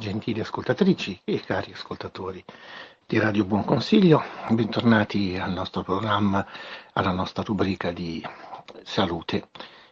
gentili ascoltatrici e cari ascoltatori di Radio Buon Consiglio, bentornati al nostro programma, alla nostra rubrica di salute.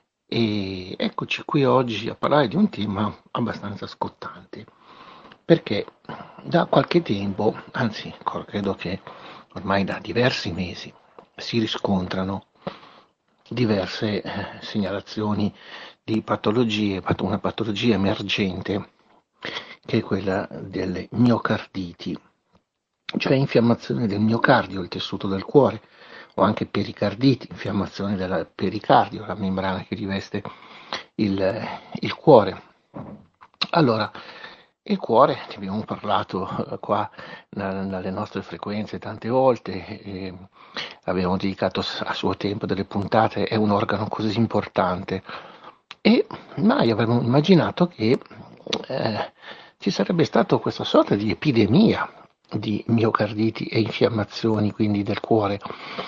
E eccoci qui oggi a parlare di un tema abbastanza scottante, perché da qualche tempo, anzi credo che ormai da diversi mesi, si riscontrano diverse segnalazioni di patologie, una patologia emergente che è quella delle miocarditi, cioè infiammazione del miocardio, il tessuto del cuore, o anche pericarditi, infiammazione del pericardio, la membrana che riveste il cuore. Allora, il cuore, ne abbiamo parlato qua dalle nostre frequenze tante volte, abbiamo dedicato a suo tempo delle puntate, è un organo così importante e mai avremmo immaginato che ci sarebbe stata questa sorta di epidemia di miocarditi e infiammazioni quindi del cuore.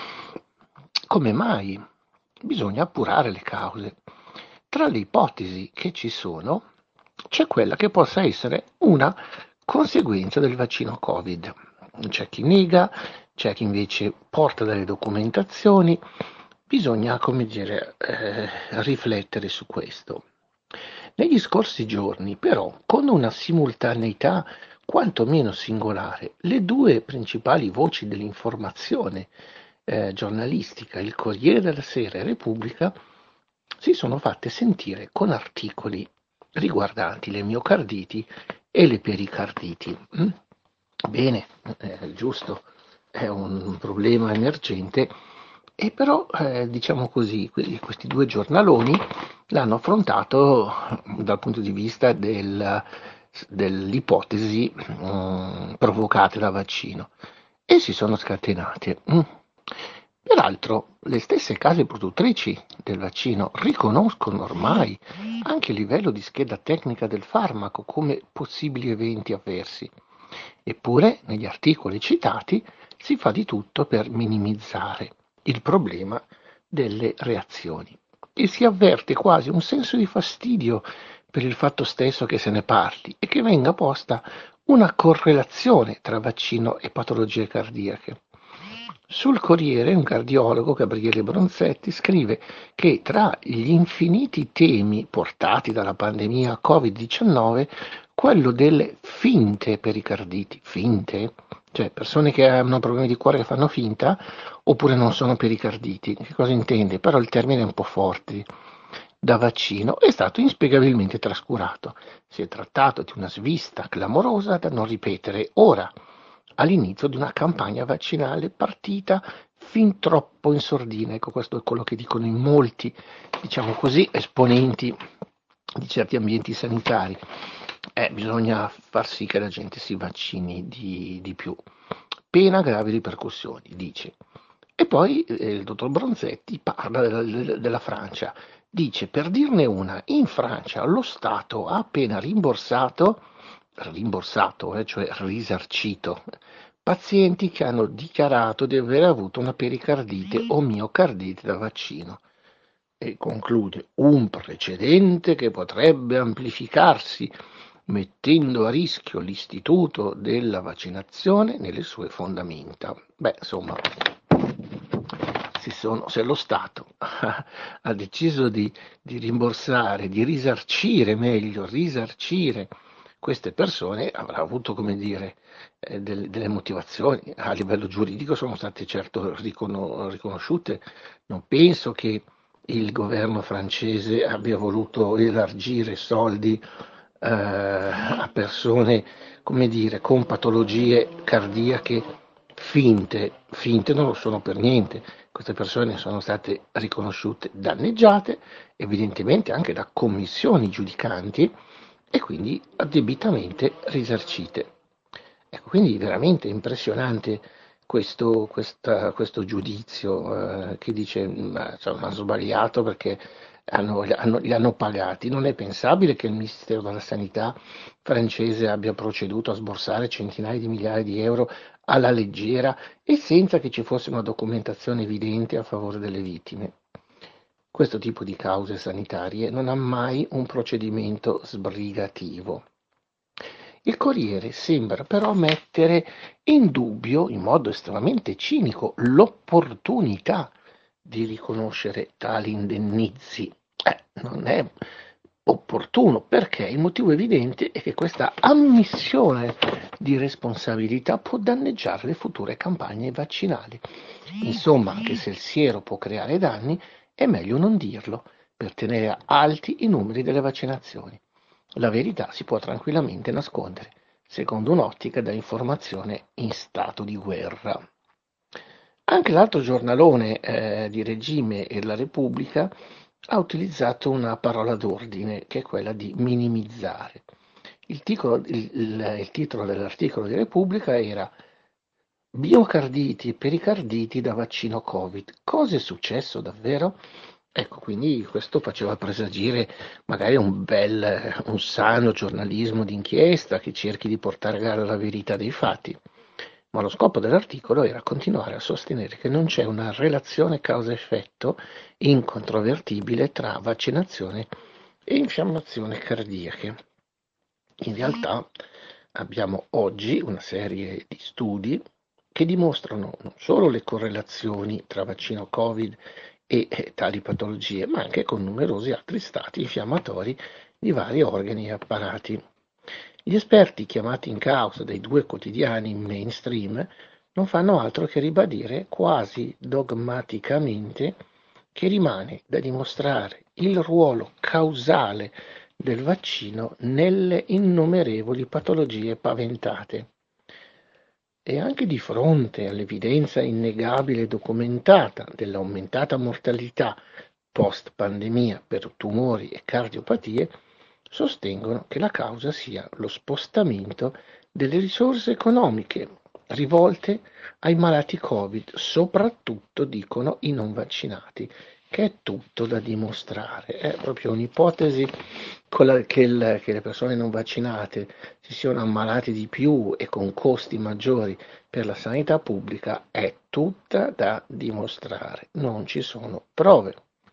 Come mai? Bisogna appurare le cause. Tra le ipotesi che ci sono c'è quella che possa essere una conseguenza del vaccino Covid. C'è chi nega, c'è chi invece porta delle documentazioni. Bisogna, come dire, riflettere su questo. Negli scorsi giorni, però, con una simultaneità quantomeno singolare, le due principali voci dell'informazione giornalistica, il Corriere della Sera e Repubblica, si sono fatte sentire con articoli riguardanti le miocarditi e le pericarditi. Bene, giusto, è un problema emergente e però, diciamo così, questi due giornaloni l'hanno affrontato dal punto di vista dell'ipotesi provocate dal vaccino e si sono scatenate. Peraltro, le stesse case produttrici del vaccino riconoscono ormai anche a livello di scheda tecnica del farmaco come possibili eventi avversi. Eppure, negli articoli citati, si fa di tutto per minimizzare il problema delle reazioni e si avverte quasi un senso di fastidio per il fatto stesso che se ne parli e che venga posta una correlazione tra vaccino e patologie cardiache. Sul Corriere un cardiologo, Gabriele Bronzetti, scrive che tra gli infiniti temi portati dalla pandemia Covid-19, quello delle finte pericarditi, finte? Cioè persone che hanno problemi di cuore che fanno finta oppure non sono pericarditi, che cosa intende? Però il termine è un po' forte. Da vaccino è stato inspiegabilmente trascurato. Si è trattato di una svista clamorosa da non ripetere ora, all'inizio di una campagna vaccinale partita fin troppo in sordina. Ecco, questo è quello che dicono in molti, diciamo così, esponenti di certi ambienti sanitari. Bisogna far sì che la gente si vaccini di più. Pena gravi ripercussioni, dice. E poi il dottor Bronzetti parla della Francia. Dice, per dirne una, in Francia lo Stato ha appena rimborsato, cioè risarcito, pazienti che hanno dichiarato di aver avuto una pericardite o miocardite da vaccino. E conclude, un precedente che potrebbe amplificarsi mettendo a rischio l'istituto della vaccinazione nelle sue fondamenta. Beh, insomma, se lo Stato ha deciso di rimborsare, di risarcire meglio, risarcire queste persone, avrà avuto, come dire, delle motivazioni. A livello giuridico sono state certo riconosciute. Non penso che il governo francese abbia voluto elargire soldi a persone, come dire, con patologie cardiache finte non lo sono per niente. Queste persone sono state riconosciute danneggiate, evidentemente anche da commissioni giudicanti e quindi addebitamente risarcite. Ecco, quindi veramente impressionante questo giudizio che dice hanno sbagliato perché li hanno pagati. Non è pensabile che il Ministero della Sanità francese abbia proceduto a sborsare centinaia di migliaia di euro alla leggera e senza che ci fosse una documentazione evidente a favore delle vittime. Questo tipo di cause sanitarie non ha mai un procedimento sbrigativo. Il Corriere sembra però mettere in dubbio, in modo estremamente cinico, l'opportunità di riconoscere tali indennizi. Non è opportuno perché il motivo evidente è che questa ammissione di responsabilità può danneggiare le future campagne vaccinali. Insomma, anche se il siero può creare danni, è meglio non dirlo per tenere alti i numeri delle vaccinazioni. La verità si può tranquillamente nascondere, secondo un'ottica da informazione in stato di guerra. Anche l'altro giornalone di regime e La Repubblica ha utilizzato una parola d'ordine, che è quella di minimizzare. Il titolo dell'articolo di Repubblica era Miocarditi e pericarditi da vaccino Covid. Cosa è successo davvero? Ecco, quindi questo faceva presagire magari un sano giornalismo d'inchiesta che cerchi di portare a gara la verità dei fatti. Ma lo scopo dell'articolo era continuare a sostenere che non c'è una relazione causa-effetto incontrovertibile tra vaccinazione e infiammazioni cardiache. In realtà abbiamo oggi una serie di studi che dimostrano non solo le correlazioni tra vaccino Covid e tali patologie, ma anche con numerosi altri stati infiammatori di vari organi e apparati. Gli esperti chiamati in causa dai due quotidiani mainstream non fanno altro che ribadire quasi dogmaticamente che rimane da dimostrare il ruolo causale del vaccino nelle innumerevoli patologie paventate. E anche di fronte all'evidenza innegabile e documentata dell'aumentata mortalità post-pandemia per tumori e cardiopatie, sostengono che la causa sia lo spostamento delle risorse economiche rivolte ai malati Covid, soprattutto, dicono, i non vaccinati, che è tutto da dimostrare. È proprio un'ipotesi che le persone non vaccinate si siano ammalate di più e con costi maggiori per la sanità pubblica è tutta da dimostrare, non ci sono prove.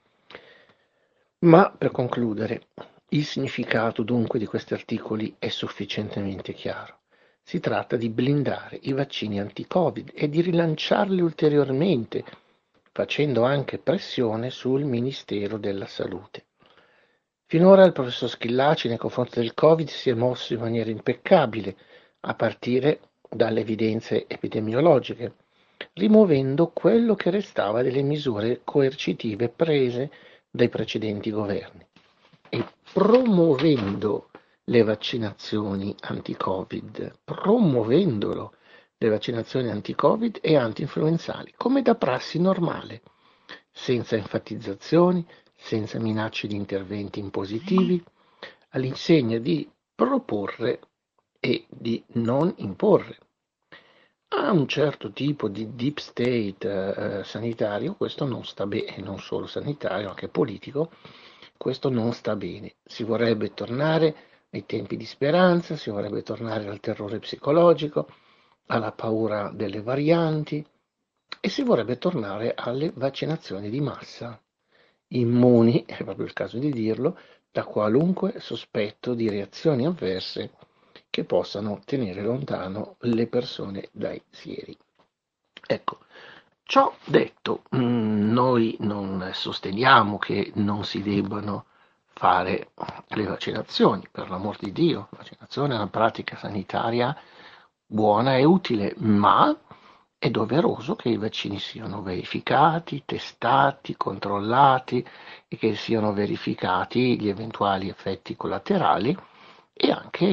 Ma per concludere, il significato dunque di questi articoli è sufficientemente chiaro. Si tratta di blindare i vaccini anti-Covid e di rilanciarli ulteriormente, facendo anche pressione sul Ministero della Salute. Finora il professor Schillaci nei confronti del Covid si è mosso in maniera impeccabile, a partire dalle evidenze epidemiologiche, rimuovendo quello che restava delle misure coercitive prese dai precedenti governi e promuovendo le vaccinazioni anti-Covid, promuovendolo le vaccinazioni anti-Covid e anti-influenzali, come da prassi normale, senza enfatizzazioni, senza minacce di interventi impositivi, all'insegna di proporre e di non imporre. A un certo tipo di deep state sanitario questo non sta bene, non solo sanitario, anche politico, questo non sta bene. Si vorrebbe tornare ai tempi di Speranza, si vorrebbe tornare al terrore psicologico, alla paura delle varianti e si vorrebbe tornare alle vaccinazioni di massa, immuni, è proprio il caso di dirlo, da qualunque sospetto di reazioni avverse che possano tenere lontano le persone dai sieri. Ecco, ciò detto, noi non sosteniamo che non si debbano fare le vaccinazioni, per l'amor di Dio, la vaccinazione è una pratica sanitaria buona e utile, ma è doveroso che i vaccini siano verificati, testati, controllati e che siano verificati gli eventuali effetti collaterali e anche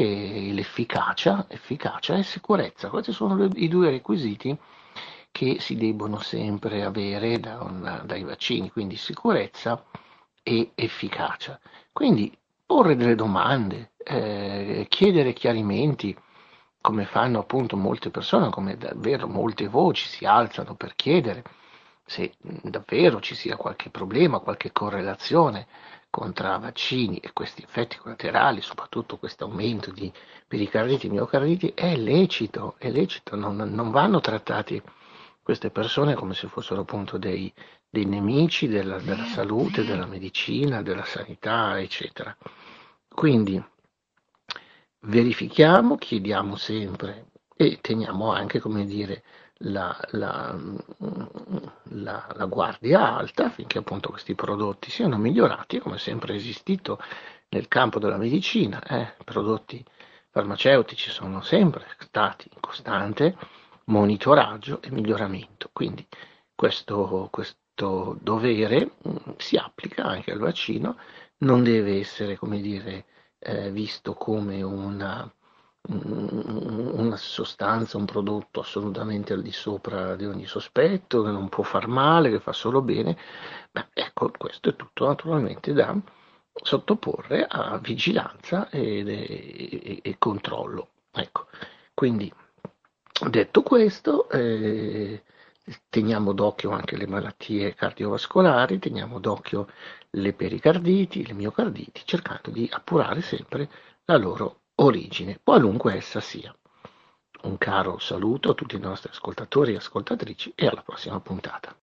efficacia e sicurezza. Questi sono i due requisiti che si debbono sempre avere dai vaccini, quindi sicurezza e efficacia. Quindi porre delle domande, chiedere chiarimenti, come fanno appunto molte persone, come davvero molte voci si alzano per chiedere se davvero ci sia qualche problema, qualche correlazione tra vaccini e questi effetti collaterali, soprattutto questo aumento di pericarditi e miocarditi, è lecito, non vanno trattati queste persone come se fossero appunto dei nemici della salute, della medicina, della sanità, eccetera. Quindi verifichiamo, chiediamo sempre e teniamo anche, come dire, la, la, la guardia alta affinché appunto questi prodotti siano migliorati, come sempre è esistito nel campo della medicina. Prodotti farmaceutici sono sempre stati in costante monitoraggio e miglioramento, quindi questo dovere si applica anche al vaccino, non deve essere, come dire, visto come una sostanza, un prodotto assolutamente al di sopra di ogni sospetto, che non può far male, che fa solo bene. Beh, ecco, questo è tutto naturalmente da sottoporre a vigilanza e controllo. Ecco, quindi detto questo, teniamo d'occhio anche le malattie cardiovascolari, teniamo d'occhio le pericarditi, le miocarditi, cercando di appurare sempre la loro origine, qualunque essa sia. Un caro saluto a tutti i nostri ascoltatori e ascoltatrici e alla prossima puntata.